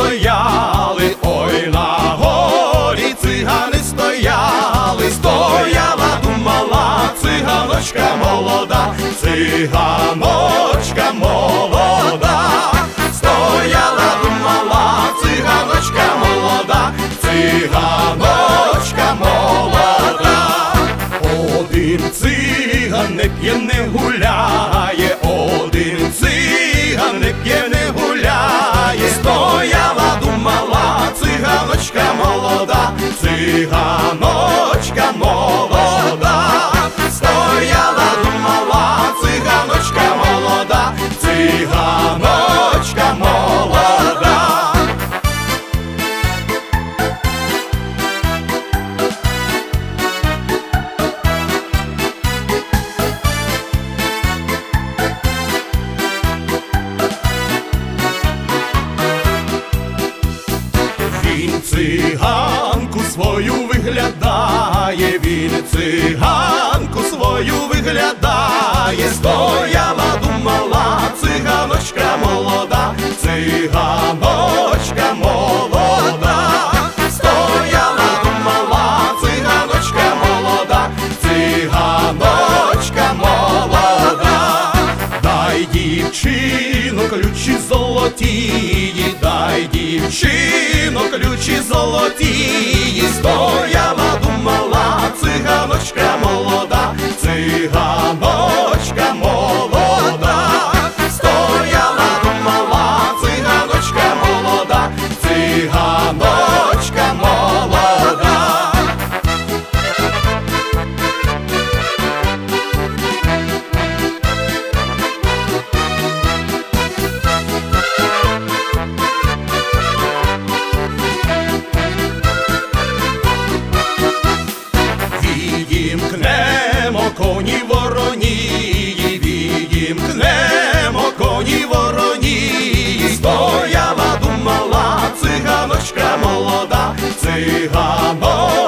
стояли, ой, на горі цигани стояли. Стояла, думала, циганочка молода, циганочка молода. Стояла, думала, циганочка молода, циганочка молода. Один циган не п'є, не гуляє, один циган не п'є, не гуляє. Стояла, думала, циганочка молода, циганочка молода. Стояла, думала, циганочка молода, циганочка молода. Він циганку свою виглядає, він циганку свою виглядає. Стояла, думала, циганочка молода, циганочка молода. Стояла, думала, циганочка молода, циганочка молода. Дай, дівчино, ключі золотії, дай, дівчино, ключі золотії. Стояла, думала, циганочка молода, циганочка молода. Стояла, думала, циганочка молода, циганочка молода. Відімкнемо коні воронії, відімкнемо коні воронії. Стояла, думала, циганочка молода, циганочка